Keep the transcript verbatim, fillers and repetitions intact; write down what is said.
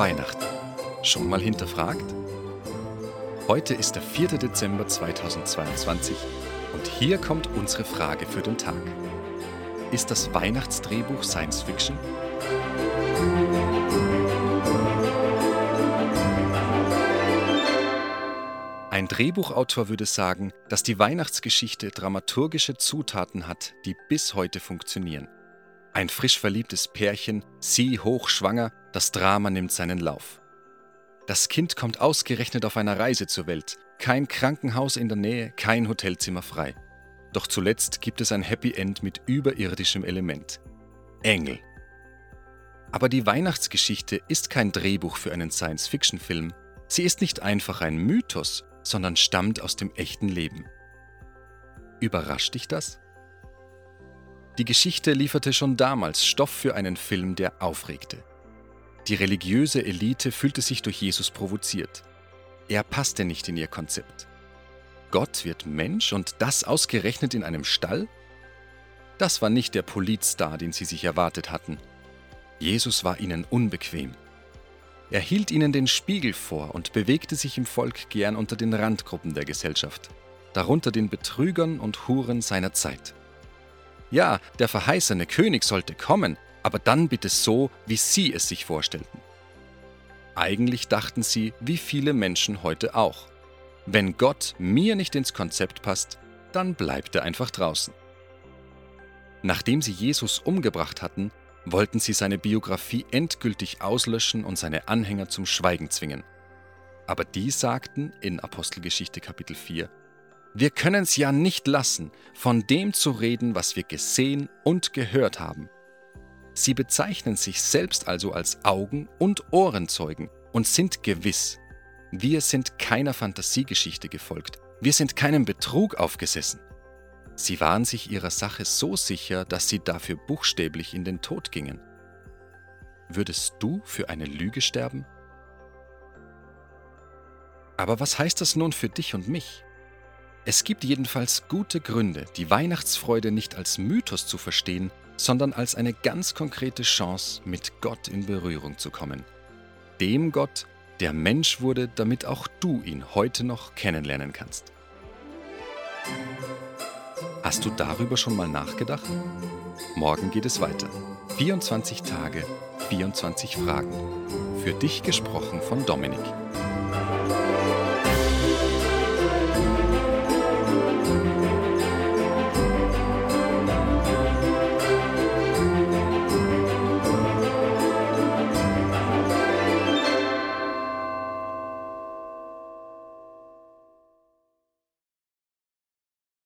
Weihnachten. Schon mal hinterfragt? Heute ist der vierte Dezember zweitausendzweiundzwanzig und hier kommt unsere Frage für den Tag. Ist das Weihnachtsdrehbuch Science Fiction? Ein Drehbuchautor würde sagen, dass die Weihnachtsgeschichte dramaturgische Zutaten hat, die bis heute funktionieren. Ein frisch verliebtes Pärchen, sie hochschwanger, das Drama nimmt seinen Lauf. Das Kind kommt ausgerechnet auf einer Reise zur Welt, kein Krankenhaus in der Nähe, kein Hotelzimmer frei. Doch zuletzt gibt es ein Happy End mit überirdischem Element. Engel. Aber die Weihnachtsgeschichte ist kein Drehbuch für einen Science-Fiction-Film. Sie ist nicht einfach ein Mythos, sondern stammt aus dem echten Leben. Überrascht dich das? Die Geschichte lieferte schon damals Stoff für einen Film, der aufregte. Die religiöse Elite fühlte sich durch Jesus provoziert. Er passte nicht in ihr Konzept. Gott wird Mensch und das ausgerechnet in einem Stall? Das war nicht der Politstar, den sie sich erwartet hatten. Jesus war ihnen unbequem. Er hielt ihnen den Spiegel vor und bewegte sich im Volk gern unter den Randgruppen der Gesellschaft, darunter den Betrügern und Huren seiner Zeit. Ja, der verheißene König sollte kommen, aber dann bitte so, wie sie es sich vorstellten. Eigentlich dachten sie, wie viele Menschen heute auch. Wenn Gott mir nicht ins Konzept passt, dann bleibt er einfach draußen. Nachdem sie Jesus umgebracht hatten, wollten sie seine Biografie endgültig auslöschen und seine Anhänger zum Schweigen zwingen. Aber die sagten in Apostelgeschichte Kapitel vier, wir können es ja nicht lassen, von dem zu reden, was wir gesehen und gehört haben. Sie bezeichnen sich selbst also als Augen- und Ohrenzeugen und sind gewiss, wir sind keiner Fantasiegeschichte gefolgt, wir sind keinem Betrug aufgesessen. Sie waren sich ihrer Sache so sicher, dass sie dafür buchstäblich in den Tod gingen. Würdest du für eine Lüge sterben? Aber was heißt das nun für dich und mich? Es gibt jedenfalls gute Gründe, die Weihnachtsfreude nicht als Mythos zu verstehen, sondern als eine ganz konkrete Chance, mit Gott in Berührung zu kommen. Dem Gott, der Mensch wurde, damit auch du ihn heute noch kennenlernen kannst. Hast du darüber schon mal nachgedacht? Morgen geht es weiter. vierundzwanzig Tage, vierundzwanzig Fragen. Für dich gesprochen von Dominik.